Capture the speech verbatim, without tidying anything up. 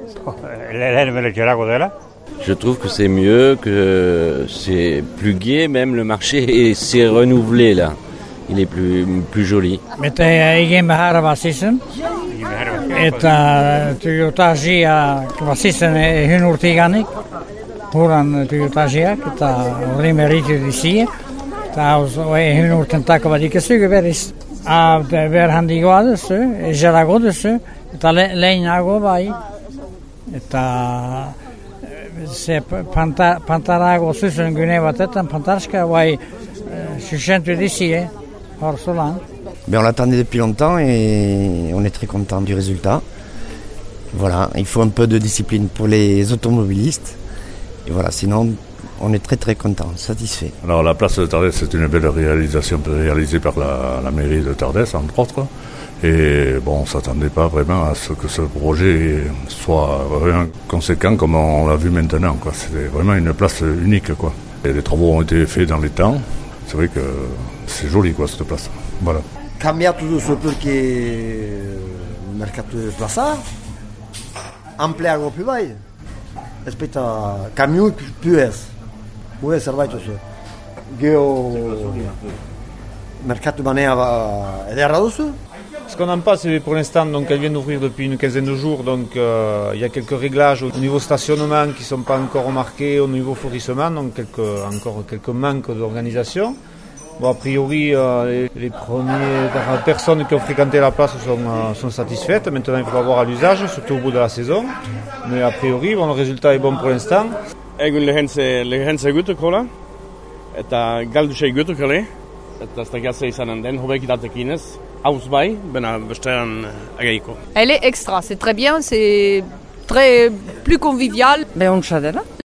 Je trouve que c'est mieux, que c'est plus gai, même le marché s'est renouvelé là. Il est plus, plus joli. Met egin behar vasisen. Eta Toyotagia vasisen hun urtiganik. Puran Toyotagiak eta horri meritu dizie. Eta hun urtentako badikezuge beriz. Ber handigoa duzu, jarago duzu, eta lehinago bai. Eta se pantarago zuzun gune batetan, pantarska bai susentu dizie. Ben on l'attendait depuis longtemps et on est très content du résultat. Voilà, il faut un peu de discipline pour les automobilistes. Et voilà, sinon on est très très content, satisfait. Alors la place de Tardès, c'est une belle réalisation réalisée par la, la mairie de Tardès, entre autres. Et bon, on ne s'attendait pas vraiment à ce que ce projet soit vraiment conséquent comme on l'a vu maintenant, quoi. C'était vraiment une place unique, quoi. Et les travaux ont été faits dans les temps. C'est vrai que c'est joli, quoi, cette place. Voilà. Cambiatu duzu perché merkatu plaza, ampliago pi bai, espeta kamiu pi ez. Gure zerbait oso. Geo merkatu manea ederra duzu. Ce qu'on en passe, c'est pour l'instant, donc elle vient d'ouvrir depuis une quinzaine de jours, donc euh, il y a quelques réglages au niveau stationnement qui ne sont pas encore remarqués, au niveau florissement, donc quelques, encore quelques manques d'organisation. Bon, a priori, euh, les, les premières personnes qui ont fréquenté la place sont, euh, sont satisfaites. Maintenant, il faut voir à l'usage, surtout au bout de la saison. Mais a priori, bon, le résultat est bon pour l'instant. Egun lehentze gutukola, eta galdusei gutukole, eta ez da gazte izanen den, hobekitatekin ez, hauz bai, bena bestean ageiko. Elle est extra, c'est très bien, c'est très plus convivial. Ben on chadela.